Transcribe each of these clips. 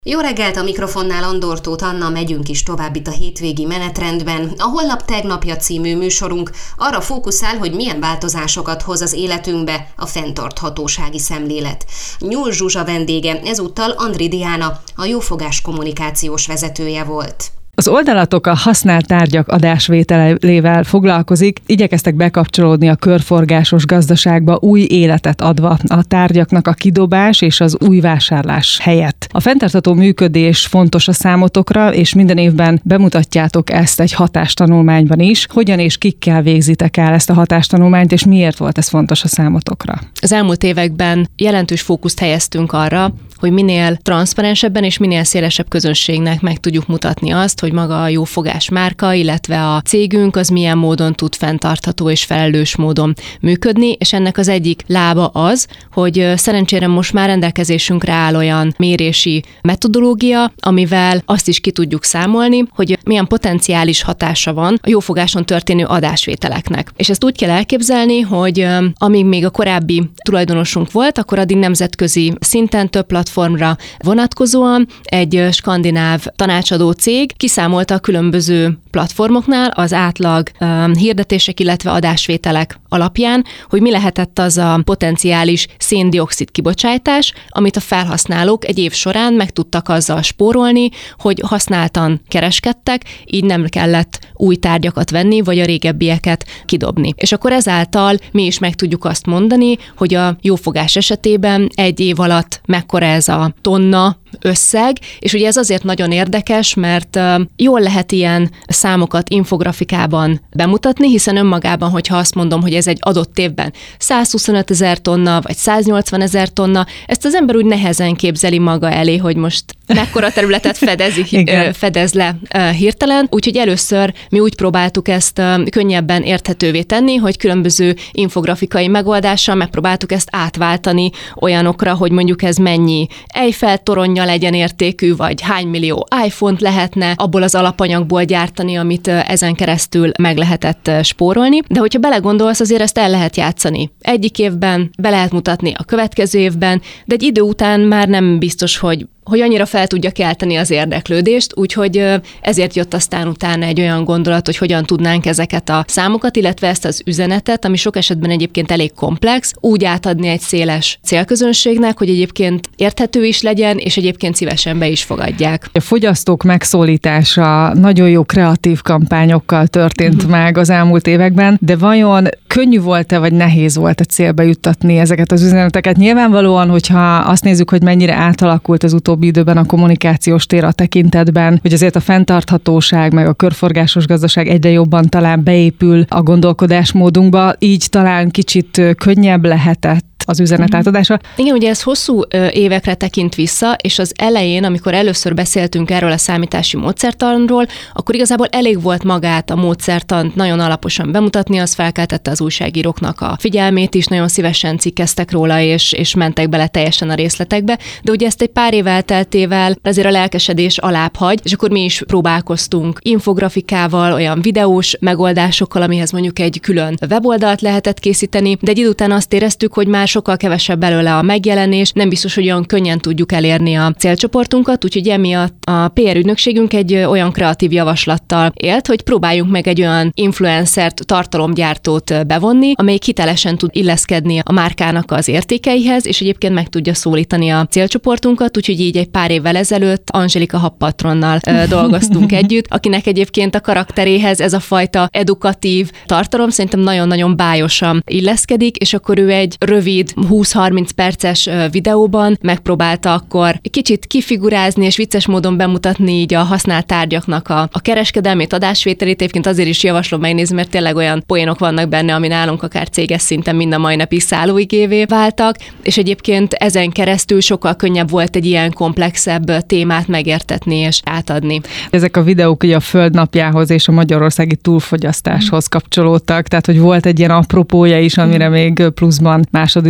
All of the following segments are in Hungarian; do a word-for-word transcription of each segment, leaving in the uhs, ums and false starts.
Jó reggelt, a mikrofonnál Andor Tóth Anna, megyünk is tovább itt a hétvégi menetrendben. A Holnap tegnapja című műsorunk arra fókuszál, hogy milyen változásokat hoz az életünkbe a fenntarthatósági szemlélet. Nyúl Zsuzsa vendége, ezúttal Andri Diana, a Jófogás kommunikációs vezetője volt. Az oldalatok a használt tárgyak adásvételével foglalkozik, igyekeztek bekapcsolódni a körforgásos gazdaságba, új életet adva a tárgyaknak a kidobás és az új vásárlás helyett. A fenntartható működés fontos a számotokra, és minden évben bemutatjátok ezt egy hatástanulmányban is. Hogyan és kikkel végzitek el ezt a hatástanulmányt, és miért volt ez fontos a számotokra? Az elmúlt években jelentős fókuszt helyeztünk arra, hogy minél transzparensebben és minél szélesebb közönségnek meg tudjuk mutatni azt, hogy maga a Jófogás márka, illetve a cégünk az milyen módon tud fenntartható és felelős módon működni, és ennek az egyik lába az, hogy szerencsére most már rendelkezésünkre áll olyan mérési metodológia, amivel azt is ki tudjuk számolni, hogy milyen potenciális hatása van a jófogáson történő adásvételeknek. És ezt úgy kell elképzelni, hogy amíg még a korábbi tulajdonosunk volt, akkor addig nemzetközi szinten több platformra vonatkozóan egy skandináv tanácsadó cég kiszámolta a különböző platformoknál az átlag um, hirdetések, illetve adásvételek alapján, hogy mi lehetett az a potenciális szén-dioxid kibocsátás, amit a felhasználók egy év során meg tudtak azzal spórolni, hogy használtan kereskedtek, így nem kellett új tárgyakat venni, vagy a régebbieket kidobni. És akkor ezáltal mi is meg tudjuk azt mondani, hogy a jófogás esetében egy év alatt mekkora ez a tonna összeg, és ugye ez azért nagyon érdekes, mert jól lehet ilyen számokat infografikában bemutatni, hiszen önmagában, hogyha azt mondom, hogy ez egy adott évben százhuszonöt ezer tonna, vagy száznyolcvan ezer tonna, ezt az ember úgy nehezen képzeli maga elé, hogy most mekkora területet fedezi, fedez le hirtelen. Úgyhogy először mi úgy próbáltuk ezt könnyebben érthetővé tenni, hogy különböző infografikai megoldással megpróbáltuk ezt átváltani olyanokra, hogy mondjuk ez mennyi Eiffel toronyja legyen értékű, vagy hány millió iPhone-t lehetne abból az alapanyagból gyártani, amit ezen keresztül meg lehetett spórolni. De hogyha belegondolsz, azért ezt el lehet játszani. Egyik évben be lehet mutatni a következő évben, de egy idő után már nem biztos, hogy hogy annyira fel tudja kelteni az érdeklődést, úgyhogy ezért jött aztán utána egy olyan gondolat, hogy hogyan tudnánk ezeket a számokat, illetve ezt az üzenetet, ami sok esetben egyébként elég komplex, úgy átadni egy széles célközönségnek, hogy egyébként érthető is legyen, és egyébként szívesen be is fogadják. A fogyasztók megszólítása nagyon jó kreatív kampányokkal történt mm. meg az elmúlt években, de vajon könnyű volt-e, vagy nehéz volt a célba juttatni ezeket az üzeneteket? Nyilvánvalóan, hogyha azt nézzük, hogy mennyire átalakult az utóbbi időben a kommunikációs tér a tekintetben, hogy azért a fenntarthatóság meg a körforgásos gazdaság egyre jobban talán beépül a gondolkodásmódunkba, így talán kicsit könnyebb lehetett az üzenet átadása. Igen, ugye ez hosszú évekre tekint vissza, és az elején, amikor először beszéltünk erről a számítási módszertanról, akkor igazából elég volt magát a módszertant nagyon alaposan bemutatni, az felkeltette az újságíróknak a figyelmét is, nagyon szívesen cikkeztek róla, és, és mentek bele teljesen a részletekbe, de ugye ezt egy pár év elteltével azért a lelkesedés alább hagy, és akkor mi is próbálkoztunk infografikával, olyan videós megoldásokkal, amihez mondjuk egy külön weboldalt lehetett készíteni, de egy idő után azt éreztük, hogy már sokkal kevesebb belőle a megjelenés, nem biztos, hogy olyan könnyen tudjuk elérni a célcsoportunkat, úgyhogy emiatt a pé er ügynökségünk egy olyan kreatív javaslattal élt, hogy próbáljunk meg egy olyan influencert, tartalomgyártót bevonni, amelyik hitelesen tud illeszkedni a márkának az értékeihez, és egyébként meg tudja szólítani a célcsoportunkat, úgyhogy így egy pár évvel ezelőtt Angelika Habpatronnal dolgoztunk együtt, akinek egyébként a karakteréhez ez a fajta edukatív tartalom szerintem nagyon-nagyon bályosan illeszkedik, és akkor ő egy rövid húsz-harminc perces videóban megpróbálta akkor kicsit kifigurázni és vicces módon bemutatni így a használt tárgyaknak a, a kereskedelmét, adásvételét. Egyébként azért is javaslom megnézni, mert tényleg olyan poénok vannak benne, ami nálunk akár céges szinten mind a mai napig szállóigévé váltak, és egyébként ezen keresztül sokkal könnyebb volt egy ilyen komplexebb témát megértetni és átadni. Ezek a videók ugye a Föld napjához és a magyarországi túlfogyasztáshoz kapcsolódtak, tehát hogy volt egy ilyen apropója is, amire még pluszban második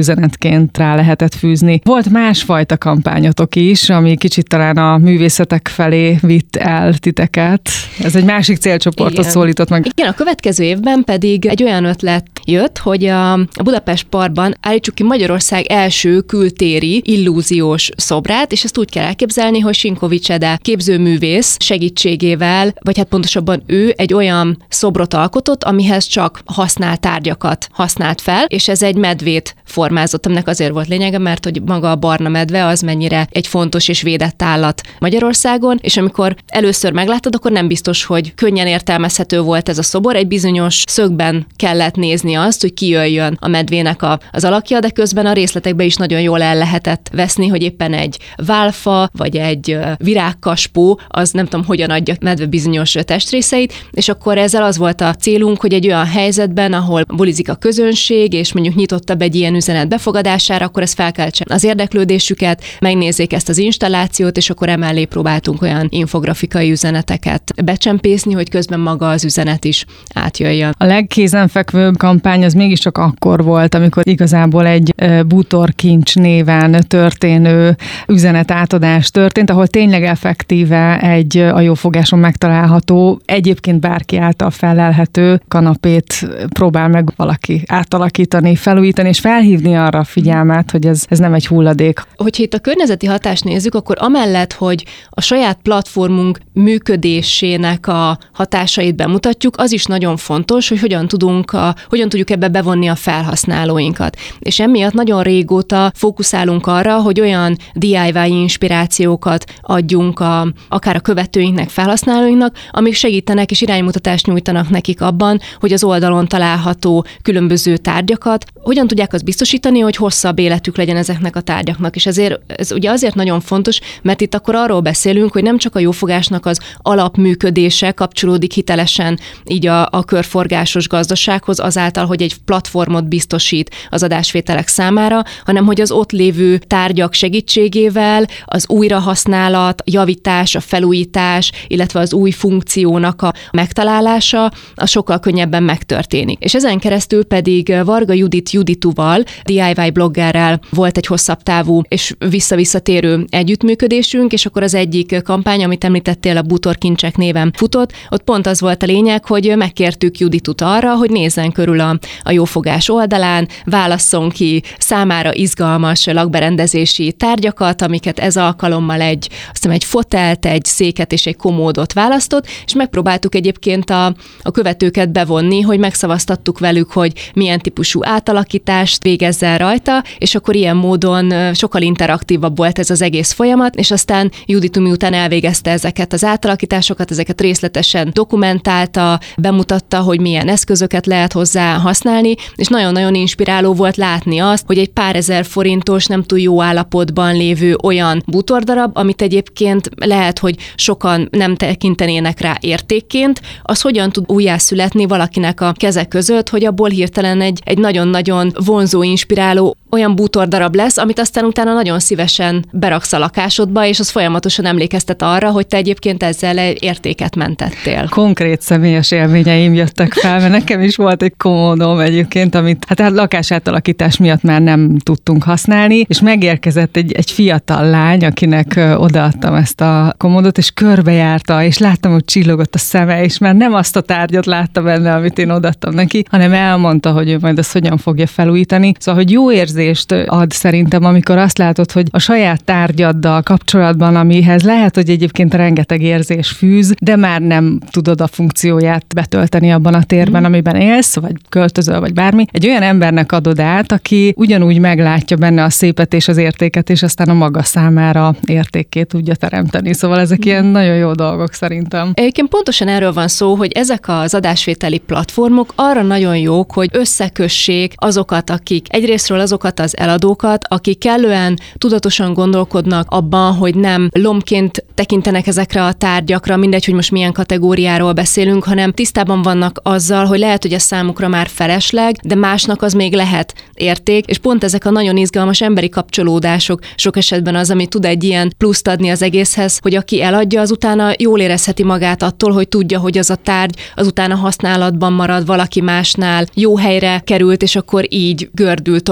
üzenetként rá lehetett fűzni. Volt másfajta kampányotok is, ami kicsit talán a művészetek felé vitt el titeket. Ez egy másik célcsoportot Igen. szólított meg. Igen, a következő évben pedig egy olyan ötlet jött, hogy a Budapest Parkban állítsuk ki Magyarország első kültéri illúziós szobrát, és ezt úgy kell elképzelni, hogy Sinkovics Ede képzőművész segítségével, vagy hát pontosabban ő egy olyan szobrot alkotott, amihez csak használt tárgyakat használt fel, és ez egy medvét formázott, aminek azért volt lényege, mert hogy maga a barna medve az mennyire egy fontos és védett állat Magyarországon, és amikor először megláttad, akkor nem biztos, hogy könnyen értelmezhető volt ez a szobor, egy bizonyos szögben kellett nézni azt, hogy kijöjjön a medvének a, az alakja, de közben a részletekbe is nagyon jól el lehetett veszni, hogy éppen egy válfa, vagy egy virágkaspó, az nem tudom, hogyan adja a medve bizonyos testrészeit, és akkor ezzel az volt a célunk, hogy egy olyan helyzetben, ahol bulizik a közönség, és mondjuk nyitottabb egy ilyen üzenet befogadására, akkor ez felkeltse az érdeklődésüket, megnézzék ezt az installációt, és akkor emellé próbáltunk olyan infografikai üzeneteket becsempészni, hogy közben maga az üzenet is átjöjjön. A legkézenfekvőbb kampány az mégiscsak akkor volt, amikor igazából egy bútorkincs néven történő üzenetátadás történt, ahol tényleg effektíve egy a jófogáson megtalálható, egyébként bárki által felelhető kanapét próbál meg valaki átalakítani, felújítani, és felhívni arra a figyelmet, hogy ez, ez nem egy hulladék. Hogyha itt a környezeti hatást nézzük, akkor amellett, hogy a saját platformunk működésének a hatásait bemutatjuk, az is nagyon fontos, hogy hogyan tudunk a, hogyan tudjuk ebbe bevonni a felhasználóinkat. És emiatt nagyon régóta fókuszálunk arra, hogy olyan dé i vé inspirációkat adjunk a, akár a követőinknek, felhasználóinknak, amik segítenek és iránymutatást nyújtanak nekik abban, hogy az oldalon található különböző tárgyakat, hogyan tudják azt biztosítani, hogy hosszabb életük legyen ezeknek a tárgyaknak. És ezért, ez ugye azért nagyon fontos, mert itt akkor arról beszélünk, hogy nem csak a jófogásnak az alapműködése kapcsolódik hitelesen így a, a körforgásos gazdasághoz azáltal, hogy egy platformot biztosít az adásvételek számára, hanem hogy az ott lévő tárgyak segítségével az újrahasználat, javítás, a felújítás, illetve az új funkciónak a megtalálása, az sokkal könnyebben megtörténik. És ezen keresztül pedig Varga Judit Judituval, dé i vé bloggerrel volt egy hosszabb távú és visszavisszatérő együttműködésünk, és akkor az egyik kampány, amit említettél, a Bútorkincsek néven futott, ott pont az volt a lényeg, hogy megkértük Juditut arra, hogy nézzen körül a, a jófogás oldalán, válasszon ki számára izgalmas lakberendezési tárgyakat, amiket ez alkalommal egy, azt hiszem, egy fotelt, egy széket és egy komódot választott, és megpróbáltuk egyébként a, a követőket bevonni, hogy megszavaztattuk velük, hogy milyen típusú átalakítást végezzel rajta, és akkor ilyen módon sokkal interaktívabb volt ez az egész folyamat, és aztán Juditu miután elvégezte ezeket az átalakításokat, ezeket részletesen dokumentálta, bemutatta, hogy milyen eszközöket lehet hozzá használni, és nagyon-nagyon inspiráló volt látni azt, hogy egy pár ezer forintos, nem túl jó állapotban lévő olyan bútordarab, amit egyébként lehet, hogy sokan nem tekintenének rá értékként, az hogyan tud újjászületni valakinek a keze között, hogy abból hirtelen egy, egy nagyon-nagyon vonzó, inspiráló olyan bútordarab lesz, amit aztán utána nagyon szívesen beraksz a lakásodba, és az folyamatosan emlékeztet arra, hogy te egyébként ezzel értéket mentettél. Konkrét személyes élményeim jöttek fel, mert nekem is volt egy komódom egyébként, amit hát a lakásátalakítás miatt már nem tudtunk használni, és megérkezett egy, egy fiatal lány, akinek odaadtam ezt a komódot, és körbejárta, és láttam, hogy csillogott a szeme, és már nem azt a tárgyat látta benne, amit én odaadtam neki, hanem elmondta, hogy ő majd azt hogyan fogja felújítani. Szóval, hogy jó érzést ad szerintem, amikor azt látod, hogy a saját tárgyaddal kapcsolatban, amihez lehet, hogy egyébként rengeteg érzés fűz, de már nem tudod a funkcióját betölteni abban a térben, amiben élsz, vagy költözöl, vagy bármi. Egy olyan embernek adod át, aki ugyanúgy meglátja benne a szépet és az értéket, és aztán a maga számára értékét tudja teremteni. Szóval ezek ilyen nagyon jó dolgok szerintem. Egyébként pontosan erről van szó, hogy ezek az adásvételi platformok arra nagyon jók, hogy összekössék azokat, akik egyrésztről azokat az eladókat, akik kellően tudatosan gondolkodnak abban, hogy nem lombként tekintenek ezekre a tárgyakra, mindegy, hogy most milyen kategóriáról beszélünk, hanem tisztában vannak azzal, hogy lehet, hogy ez számukra már felesleg, de másnak az még lehet érték, és pont ezek a nagyon izgalmas emberi kapcsolódások sok esetben az, ami tud egy ilyen pluszt adni az egészhez, hogy aki eladja, az utána jól érezheti magát attól, hogy tudja, hogy az a tárgy az utána használatban marad valaki másnál, jó helyre került, és akkor így gördül tovább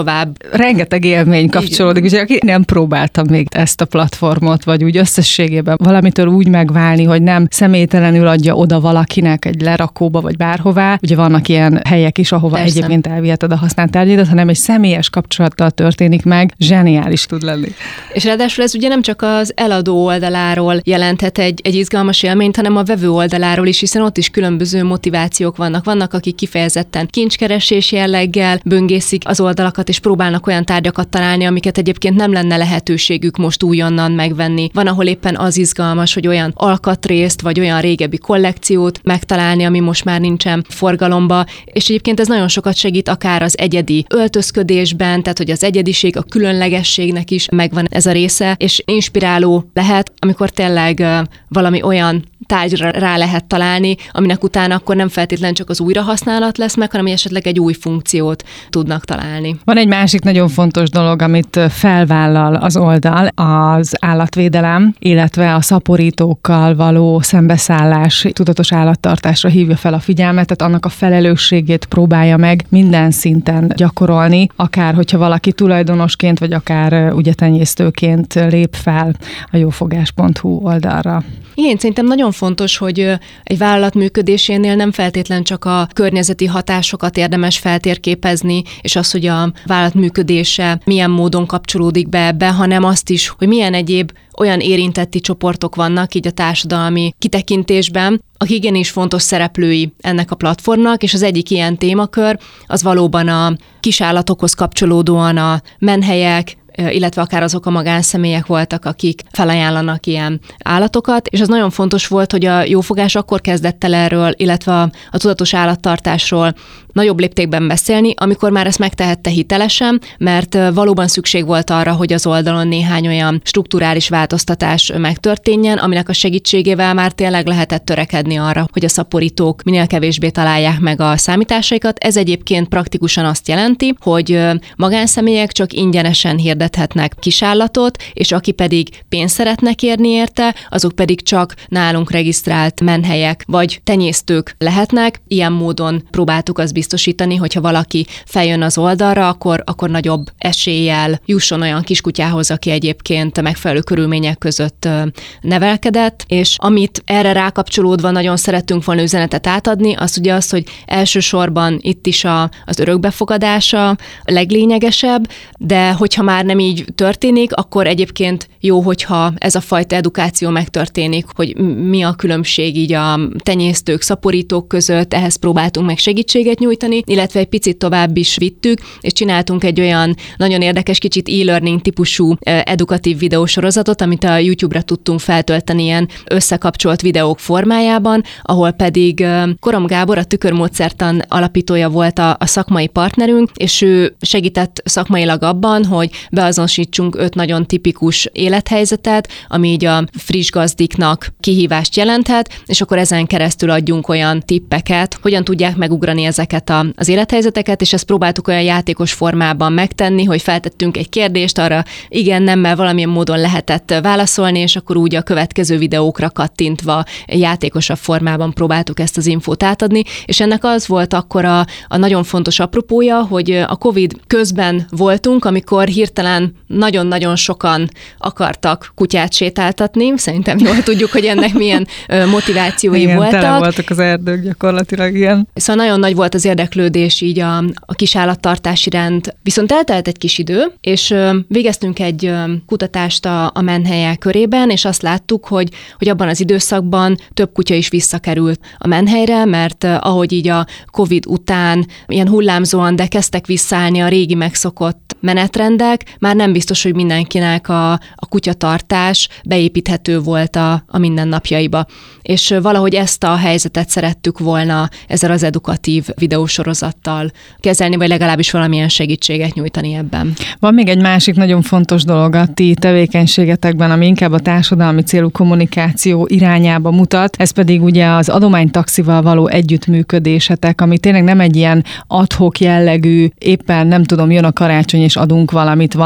rengeteg élmény kapcsolódik. Ugye, aki nem próbálta még ezt a platformot, vagy úgy összességében valamitől úgy megválni, hogy nem személytelenül adja oda valakinek egy lerakóba, vagy bárhová. Ugye vannak ilyen helyek is, ahova Persze. egyébként elviheted a használt tárgyaidat, hanem egy személyes kapcsolattal történik meg, zseniális tud lenni. És ráadásul ez ugye nem csak az eladó oldaláról jelenthet egy, egy izgalmas élményt, hanem a vevő oldaláról is, hiszen ott is különböző motivációk vannak. Vannak, akik kifejezetten kincskeresés jelleggel böngészik az oldalakat, és próbálnak olyan tárgyakat találni, amiket egyébként nem lenne lehetőségük most újonnan megvenni. Van, ahol éppen az izgalmas, hogy olyan alkatrészt, vagy olyan régebbi kollekciót megtalálni, ami most már nincsen forgalomba, és egyébként ez nagyon sokat segít akár az egyedi öltözködésben, tehát hogy az egyediség, a különlegességnek is megvan ez a része, és inspiráló lehet, amikor tényleg valami olyan tárgyra rá lehet találni, aminek utána akkor nem feltétlen csak az újrahasználat lesz meg, hanem esetleg egy új funkciót tudnak találni. Van egy másik nagyon fontos dolog, amit felvállal az oldal, az állatvédelem, illetve a szaporítókkal való szembeszállás, tudatos állattartásra hívja fel a figyelmet, tehát annak a felelősségét próbálja meg minden szinten gyakorolni, akár hogyha valaki tulajdonosként, vagy akár ugye tenyésztőként lép fel a jófogás pont hu oldalra. Igen, szerintem nagyon fontos, hogy egy vállalat működésénél nem feltétlen csak a környezeti hatásokat érdemes feltérképezni, és az, hogy a vállalat működése milyen módon kapcsolódik be ebbe, hanem azt is, hogy milyen egyéb olyan érintetti csoportok vannak így a társadalmi kitekintésben, akik igenis fontos szereplői ennek a platformnak, és az egyik ilyen témakör az valóban a kisállatokhoz kapcsolódóan a menhelyek, illetve akár azok a magánszemélyek voltak, akik felajánlanak ilyen állatokat, és az nagyon fontos volt, hogy a jófogás akkor kezdett el erről, illetve a, a tudatos állattartásról nagyobb léptékben beszélni, amikor már ezt megtehette hitelesen, mert valóban szükség volt arra, hogy az oldalon néhány olyan strukturális változtatás megtörténjen, aminek a segítségével már tényleg lehetett törekedni arra, hogy a szaporítók minél kevésbé találják meg a számításaikat. Ez egyébként praktikusan azt jelenti, hogy magánszemélyek csak ingyenesen hirdethetnek kisállatot, és aki pedig pénzt szeretne kérni érte, azok pedig csak nálunk regisztrált menhelyek vagy tenyésztők lehetnek. Ilyen módon próbáltuk azt biztosítani, hogyha valaki feljön az oldalra, akkor, akkor nagyobb eséllyel jusson olyan kiskutyához, aki egyébként megfelelő körülmények között nevelkedett, és amit erre rákapcsolódva nagyon szerettünk volna üzenetet átadni, az ugye az, hogy elsősorban itt is a, az örökbefogadása a leglényegesebb, de hogyha már nem így történik, akkor egyébként jó, hogyha ez a fajta edukáció megtörténik, hogy mi a különbség így a tenyésztők, szaporítók között, ehhez próbáltunk meg segítséget nyújtani, illetve egy picit tovább is vittük, és csináltunk egy olyan nagyon érdekes, kicsit e-learning típusú edukatív videósorozatot, amit a YouTube-ra tudtunk feltölteni ilyen összekapcsolt videók formájában, ahol pedig Korom Gábor, a Tükörmódszertan alapítója volt a, a szakmai partnerünk, és ő segített szakmailag abban, hogy beazonosítsunk öt nagyon tipikus élethelyzetet, ami így a friss gazdiknak kihívást jelenthet, és akkor ezen keresztül adjunk olyan tippeket, hogyan tudják megugrani ezeket a, az élethelyzeteket, és ezt próbáltuk olyan játékos formában megtenni, hogy feltettünk egy kérdést, arra igen, nemmel valamilyen módon lehetett válaszolni, és akkor úgy a következő videókra kattintva játékosabb formában próbáltuk ezt az infót átadni, és ennek az volt akkor a, a nagyon fontos apropója, hogy a Covid közben voltunk, amikor hirtelen nagyon-nagyon sokan akartak kutyát sétáltatni. Szerintem jól tudjuk, hogy ennek milyen motivációi igen, voltak. Tele voltak az erdők gyakorlatilag, igen. Szóval nagyon nagy volt az érdeklődés így a, a kisállattartás iránt. Viszont eltelt egy kis idő, és végeztünk egy kutatást a, a menhelyek körében, és azt láttuk, hogy, hogy abban az időszakban több kutya is visszakerült a menhelyre, mert ahogy így a Covid után ilyen hullámzóan, de kezdtek visszaállni a régi megszokott menetrendek, már nem biztos, hogy mindenkinek a, a kutyatartás beépíthető volt a, a mindennapjaiba. És valahogy ezt a helyzetet szerettük volna ezzel az edukatív videósorozattal kezelni, vagy legalábbis valamilyen segítséget nyújtani ebben. Van még egy másik nagyon fontos dolog a ti tevékenységetekben, ami inkább a társadalmi célú kommunikáció irányába mutat, ez pedig ugye az adománytaxival való együttműködésetek, ami tényleg nem egy ilyen ad hoc jellegű, éppen nem tudom, jön a karácsony és adunk valamit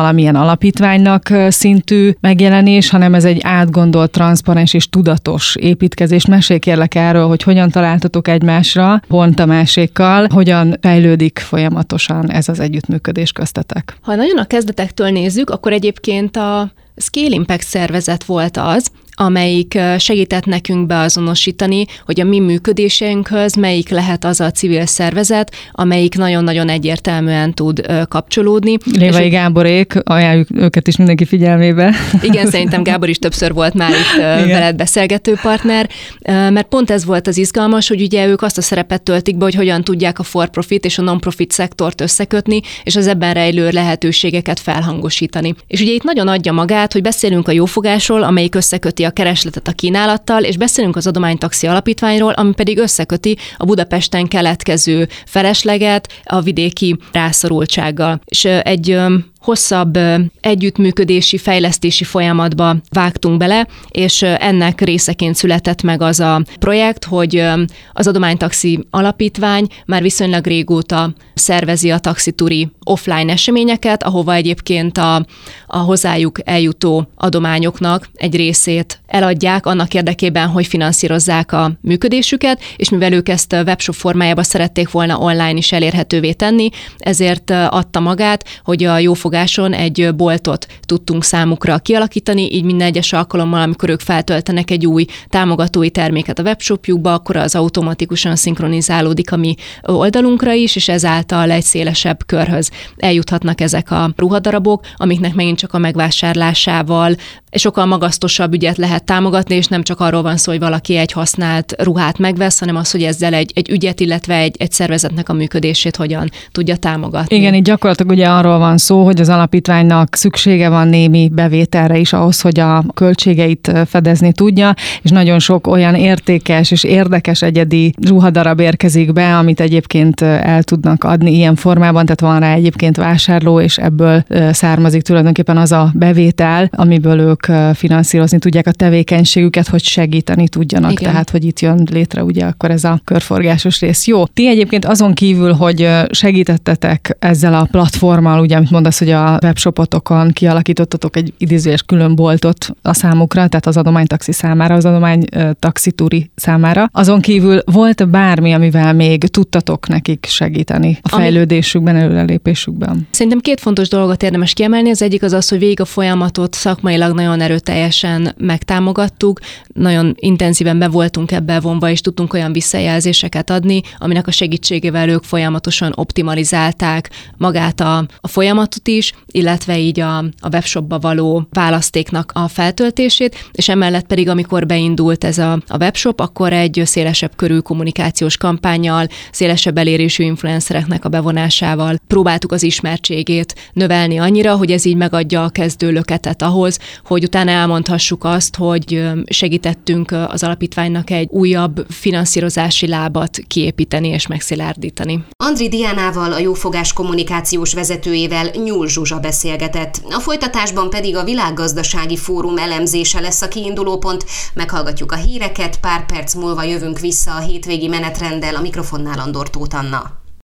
valamilyen alapítványnak szintű megjelenés, hanem ez egy átgondolt, transzparens és tudatos építkezés. Mesélj kérlek erről, hogy hogyan találtatok egymásra, pont a másikkal, hogyan fejlődik folyamatosan ez az együttműködés köztetek. Ha nagyon a kezdetektől nézzük, akkor egyébként a Scale Impact szervezet volt az, amelyik segített nekünk beazonosítani, hogy a mi működésünkhöz melyik lehet az a civil szervezet, amelyik nagyon-nagyon egyértelműen tud kapcsolódni. Lévai Gáborék, ajánljuk őket is mindenki figyelmébe. Igen, szerintem Gábor is többször volt már itt Igen. veled beszélgető partner, mert pont ez volt az izgalmas, hogy ugye ők azt a szerepet töltik be, hogy hogyan tudják a for-profit és a non-profit szektort összekötni, és az ebben rejlő lehetőségeket felhangosítani. És ugye itt nagyon adja magát, hogy beszélünk a jófogásról, amelyik összeköti a keresletet a kínálattal, és beszélünk az Adománytaxi Alapítványról, ami pedig összeköti a Budapesten keletkező felesleget a vidéki rászorultsággal. És egy hosszabb együttműködési, fejlesztési folyamatba vágtunk bele, és ennek részeként született meg az a projekt, hogy az Adománytaxi Alapítvány már viszonylag régóta szervezi a taxituri offline eseményeket, ahova egyébként a, a hozzájuk eljutó adományoknak egy részét eladják annak érdekében, hogy finanszírozzák a működésüket, és mivel ők ezt webshop formájában szerették volna online is elérhetővé tenni, ezért adta magát, hogy a jófogáson egy boltot tudtunk számukra kialakítani, így minden egyes alkalommal, amikor ők feltöltenek egy új támogatói terméket a webshopjukba, akkor az automatikusan szinkronizálódik a mi oldalunkra is, és ezáltal egy szélesebb körhöz eljuthatnak ezek a ruhadarabok, amiknek megint csak a megvásárlásával sokkal magasztosabb ügyet lehet támogatni, és nem csak arról van szó, hogy valaki egy használt ruhát megvesz, hanem az, hogy ezzel egy, egy ügyet, illetve egy, egy szervezetnek a működését hogyan tudja támogatni. Igen, így gyakorlatilag ugye arról van szó, hogy az alapítványnak szüksége van némi bevételre is ahhoz, hogy a költségeit fedezni tudja, és nagyon sok olyan értékes és érdekes egyedi ruhadarab érkezik be, amit egyébként el tudnak adni ilyen formában, tehát van rá egyébként vásárló, és ebből származik tulajdonképpen az a bevétel, amiből ők finanszírozni tudják a tevékenységüket, hogy segíteni tudjanak. Igen. Tehát, hogy itt jön létre ugye akkor ez a körforgásos rész. Jó, ti egyébként azon kívül, hogy segítettetek ezzel a platformmal, ugye, amit mondasz, hogy a webshopotokon kialakítottatok egy idézőjes külön boltot a számukra, tehát az adománytaxi számára, az adománytaxi turi számára. Azon kívül volt bármi, amivel még tudtatok nekik segíteni a fejlődésükben, előrelépésükben? Szerintem két fontos dolgot érdemes kiemelni. Az egyik az az, hogy végig a folyamatot szakmailag nagyon erőteljesen megtámogattuk, nagyon intenzíven be voltunk ebbe vonva, és tudtunk olyan visszajelzéseket adni, aminek a segítségével ők folyamatosan optimalizálták magát a, a folyamatot is, illetve így a, a webshopba való választéknak a feltöltését, és emellett pedig, amikor beindult ez a, a webshop, akkor egy szélesebb körű kommunikációs kampánnyal, szélesebb elérésű influencereknek a bevonásával próbáltuk az ismertségét növelni annyira, hogy ez így megadja a kezdő löketet ahhoz, hogy utána elmondhassuk azt, hogy segítettünk az alapítványnak egy újabb finanszírozási lábat kiépíteni és megszilárdítani. Andri Diánával, a Jófogás kommunikációs vezetőjével Nyúl Zsuzsa beszélgetett. A folytatásban pedig a Világgazdasági Fórum elemzése lesz a kiindulópont. Meghallgatjuk a híreket, pár perc múlva jövünk vissza a hétvégi menetrenddel, a mikrofonnál Andor Tóth Anna.